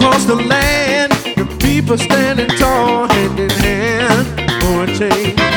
across the land, the people standing tall, hand in hand for a change.